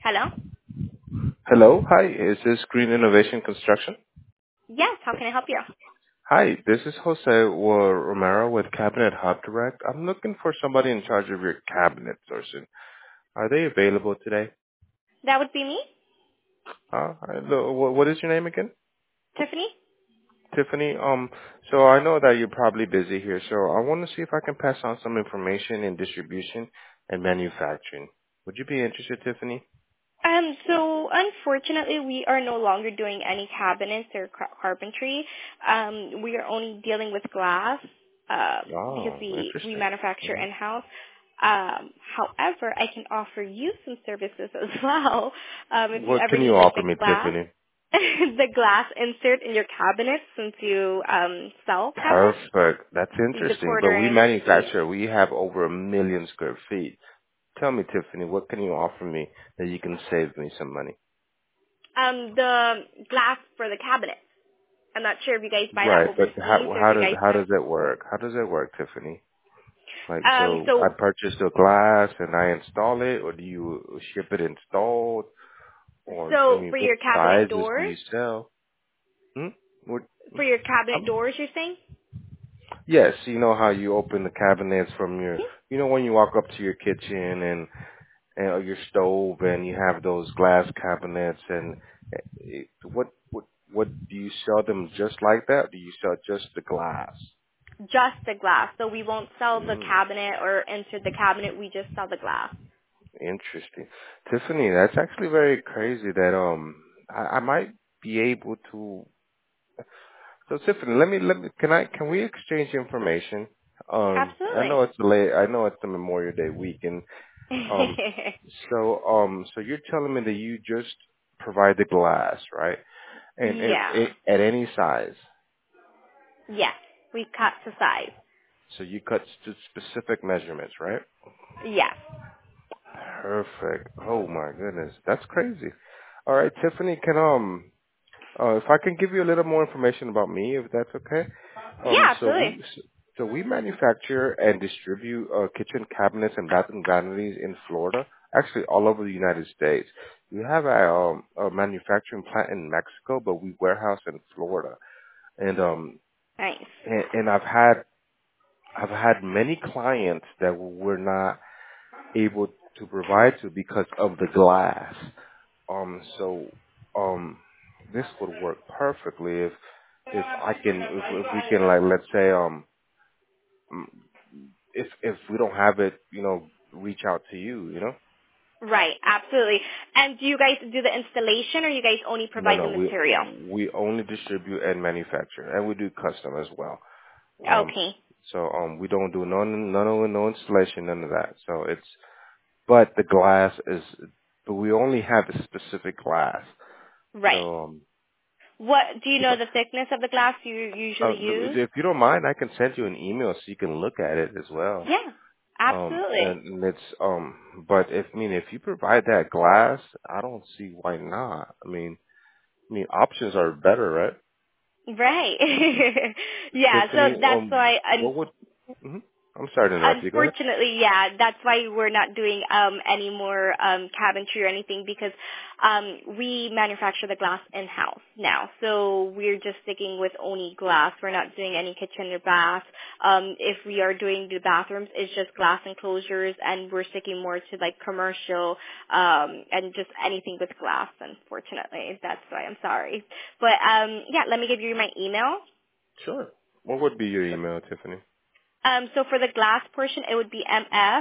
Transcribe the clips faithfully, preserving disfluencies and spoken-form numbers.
Hello? Hello. Hi. Is this Green Innovation Construction? Yes, how can I help you? Hi. This is Jose Wa- Romero with Cabinet Hub Direct. I'm looking for somebody in charge of your cabinet sourcing. Are they available today? That would be me, Uh, hello. Wha- what is your name again? Tiffany. Tiffany. Um. So I know that you're probably busy here. So I want to see if I can pass on some information in distribution and manufacturing. Would you be interested, Tiffany? Um, so unfortunately, we are no longer doing any cabinets or car- carpentry. Um, we are only dealing with glass uh, because Oh, we we interesting. manufacture hmm in house. Um, however, I can offer you some services as well. Um, if you What ever can you need like offer the me, glass, Tiffany? the glass insert in your cabinet, since you um, sell cabinets, Perfect. That's the interesting. But we quarter inch. Yeah. manufacture, we have over a million square feet. Tell me, Tiffany, what can you offer me that you can save me some money? Um, the glass for the cabinet. I'm not sure if you guys buy that Right, but overseas how or if how you does guys how buy. does it work? How does it work, Tiffany? Like, Um, so I so purchase the glass and I install it, or do you ship it installed? Or I so mean, for what your cabinet sizes do doors, you sell? Hmm? What? for your cabinet Um, doors, you're saying? yes, you know how you open the cabinets from your, you know, when you walk up to your kitchen and and uh, your stove, and you have those glass cabinets, and uh, it, what what what do you sell them just like that? Or do you sell just the glass? Just the glass. So we won't sell the Mm, cabinet or insert the cabinet. We just sell the glass. interesting, Tiffany. That's actually very crazy. That um, I, I might be able to. So Tiffany, let me let me. Can I can we exchange information? Um, I Absolutely. know it's the late. I know it's the Memorial Day weekend. Um, so um, so you're telling me that you just provide the glass, right? And it, yeah. it, at any size. Yes. We cut to size. So you cut to specific measurements, right? Yes. Perfect. Oh my goodness, that's crazy. All right, Tiffany, can um, uh, if I can give you a little more information about me, if that's okay. Um, Yeah, so absolutely. we so we manufacture and distribute uh, kitchen cabinets and bathroom vanities in Florida, actually all over the United States. We have a, um, a manufacturing plant in Mexico, but we warehouse in Florida, and um, Nice. and, and I've had I've had many clients that were not able to provide to because of the glass. Um, so um, this would work perfectly if if I can if if we can, like, let's say, um mm, if if we don't have it, you know, reach out to you, you know. Right, absolutely. And do you guys do the installation or you guys only No, provide the no, we material? we only distribute and manufacture, and we do custom as well. Um, Okay. so um, we don't do none none of no installation, none of that. So it's but the glass is, but we only have a specific glass. Right. So, um, What do you if, know the I, thickness of the glass you uh, usually use? if you don't mind, I can send you an email so you can look at it as well. Yeah, Um, absolutely. and, and it's um, but if I mean if you provide that glass, I don't see why not. I mean, I mean options are better, right? Right. yeah, so Tiffany, that's um, why what would? hmm I'm sorry to interrupt you. Go ahead. unfortunately, yeah, that's why we're not doing um, any more um, cabinetry or anything because um, we manufacture the glass in-house now. So we're just sticking with only glass. We're not doing any kitchen or bath. Um, if we are doing the bathrooms, it's just glass enclosures, and we're sticking more to like commercial um, and just anything with glass. Unfortunately, that's why I'm sorry. But um, yeah, let me give you my email. Sure. What would be your email, Tiffany? Um, so for the glass portion, it would be M F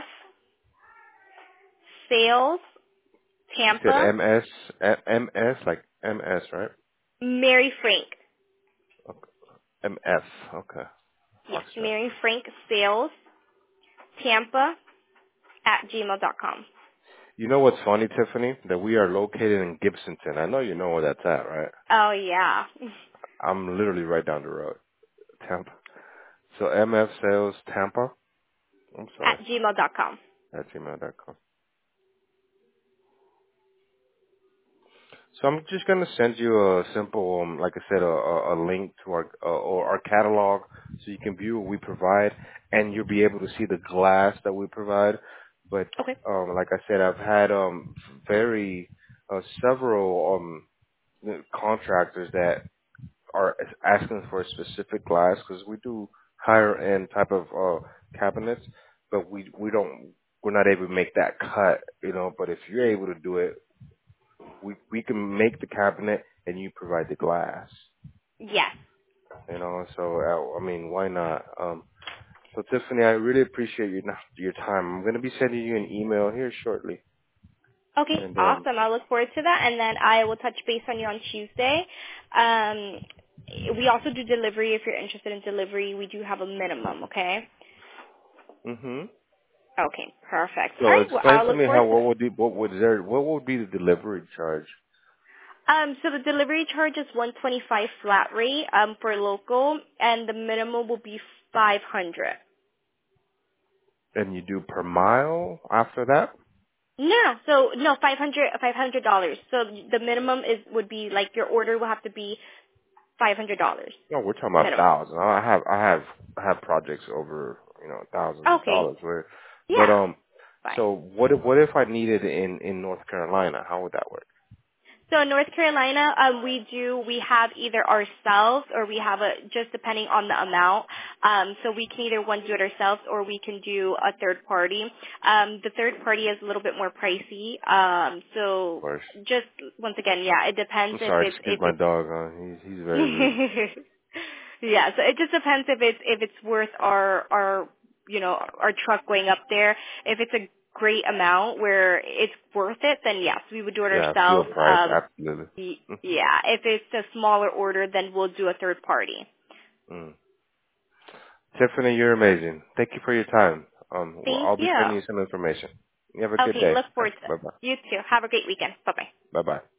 Sales You said Tampa M S, M S, like M S, right? Mary Frank. Okay. M F. Okay. Yes, Foxtrot. Mary Frank Sales Tampa at gmail dot com. You know what's funny, Tiffany? That we are located in Gibsonton. I know you know where that's at, right? Oh yeah, I'm literally right down the road. Tampa. So M F Sales Tampa. I'm sorry. at gmail dot com. At gmail dot com. So I'm just gonna send you a simple, um, like I said, a, a, a link to our uh, or our catalog, so you can view what we provide, and you'll be able to see the glass that we provide. But Okay. um, like I said, I've had um very uh, several um contractors that are asking for a specific glass because we do higher end type of uh cabinets, but we we don't we're not able to make that cut, you know. But if you're able to do it, we we can make the cabinet and you provide the glass, Yes. you know. So uh, I mean, why not? Um, so Tiffany, I really appreciate your your time. I'm gonna be sending you an email here shortly, Okay, and um, awesome. I look forward to that, and then I will touch base on you on Tuesday. Um, we also do delivery. If you're interested in delivery, we do have a minimum. Okay. mhm. Okay, perfect. All So right. Well, explain I'll to look me forward how to what that. would be what would there what would be the delivery charge? Um, so the delivery charge is one twenty-five flat rate um, for local, and the minimum will be five hundred. And you do per mile after that? No, so no five hundred five hundred dollars. So the minimum is would be like your order will have to be five hundred dollars No, we're talking about minimum. thousand. I have I have I have projects over you know thousands of Okay, dollars. Where, but yeah, um, fine. so what if what if I needed it in in North Carolina? How would that work? So in North Carolina, um, we do we have either ourselves or we have a just depending on the amount. Um, so we can either one do it ourselves or we can do a third party. Um, the third party is a little bit more pricey. Um, Of so course. just once again, yeah, it depends I'm if sorry. it's Excuse if my it's dog. Uh, he's he's very rude. yeah. So it just depends if it's if it's worth our our you know our truck going up there. If it's a great amount where it's worth it, then yes, we would do it Yeah, fuel ourselves. price, Um, absolutely. Y- Mm, Yeah, if it's a smaller order, then we'll do a third party. mm. Tiffany, you're amazing. Thank you for your time. Um, well, Thank I'll be you. sending you some information. You have a good Okay, day. look forward to it. Bye bye. You too. Have a great weekend. Bye-bye. Bye bye.